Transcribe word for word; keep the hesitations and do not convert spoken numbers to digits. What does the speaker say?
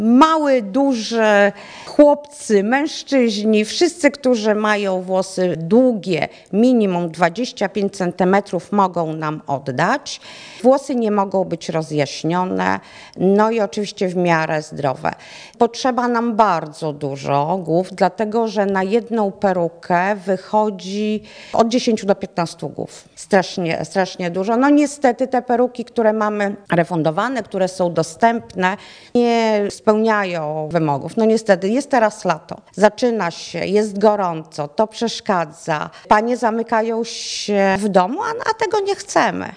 Mały, duży, chłopcy, mężczyźni, wszyscy, którzy mają włosy długie, minimum dwadzieścia pięć centymetrów, mogą nam oddać. Włosy nie mogą być rozjaśnione, no i oczywiście w miarę zdrowe. Potrzeba nam bardzo dużo głów, dlatego że na jedną perukę wychodzi od dziesięciu do piętnastu głów. Strasznie, strasznie dużo. No niestety te peruki, które mamy refundowane, które są dostępne, nie spełniają wymogów. No niestety, jest teraz lato, zaczyna się, jest gorąco, to przeszkadza. Panie zamykają się w domu, a, a tego nie chcemy.